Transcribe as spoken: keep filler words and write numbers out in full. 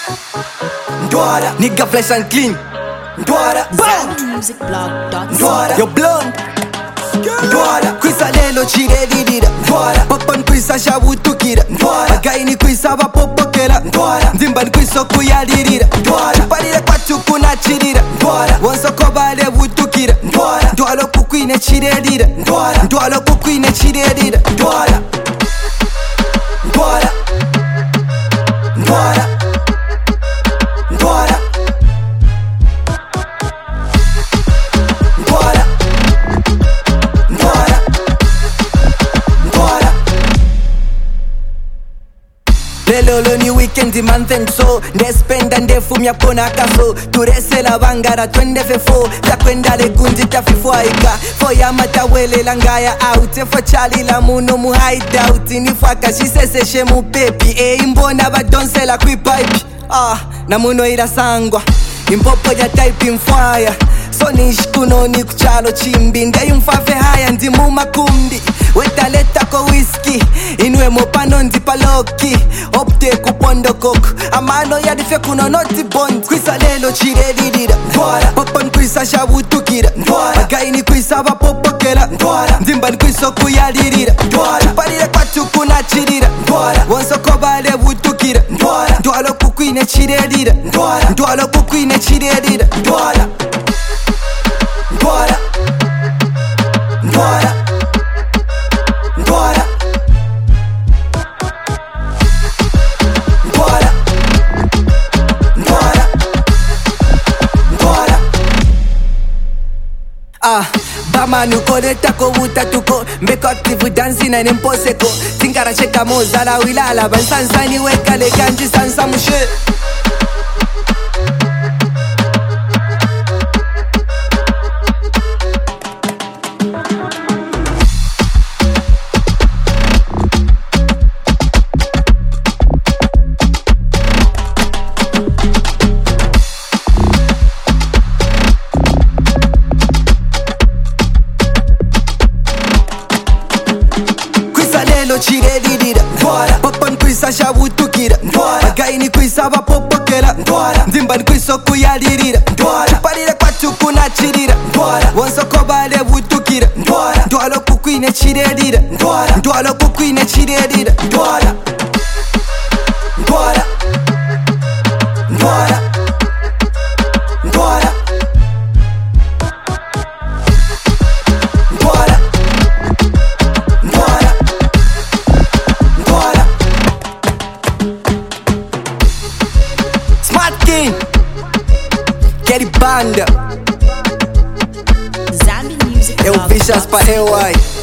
Ndwara, nigga flesh and clean. Ndwara, Zambi Music Blog. Ndwara, you're blonde. Ndwara, kwisa lelo chirelilira. Ndwara, papa nkwisa shabutukira. Ndwara, againi kwisa bapopokera. Ndwara, ndimba nkwiso kuyalirira. Ndwara, parire kwatu kunachirira. Ndwara, wonsoko bale butukira. Ndwara, ndwalo kukwine chirelira. Ndwara, ndwalo kukwine chirelira. Ndwara, Ndwara, Ndwara, Ndwara, Ndwara, Ndwara, Ndwara. Lelo lo ni weekend month and so ndespenda ndefumya kona kaso turesela bangara twende fefo takwenda lekunji tafifwaika foya matawelela ngaya out efo chalila muno mu hideout nifaka shiseseshe mu pepi e imbona badonsela kwipipe ah na muno irasangwa impopo ya type mfaya so nishikuno ni kuchalo chimbi ndeyumfafe haya ndi mu makumbi wetaleta ko whisky inwe mopano ndi paloki opte kupondo koko amano yadife kuno noti bond kwisa lelo chirelilira. Ndwara, papa nkwisa shabutukira. Ndwara, againi kwisa bapopokera. Ndwara, ndimba nkwiso kuyalirira. Ndwara, parire kwatu kunachirira. Ndwara, wonsoko bale butukira. Ndwara, ndwalo kukwine chirelira. Ndwara, ndwalo kukwine chirelira. Ndwara, Ndwara, Ndwara, Ndwara, Ndwara, Ndwara, Ndwara. Ah, bamanu koleta ko butatuko mbeko active dancing na nemposeko tingara cheka mozala wilala bansansani wekale kanji sansa mushe. Chirelilira. Ndwara, papa nkwisa shabutukira. Ndwara, againi kwisa bapopokera. Ndwara, ndimba nkwiso kuyalirira. Ndwara, parire kwatu kunachirira. Ndwara, wonsoko bale butukira. Ndwara, ndwalo kukwine chirelira. Ndwara, ndwalo kukwine chirelira. Ndwara, Ndwara, Ndwara, Ndwara, Ndwara, Ndwara, Ndwara. Smart King, Gary Banda, Zambi Music eu Blog. fiz as para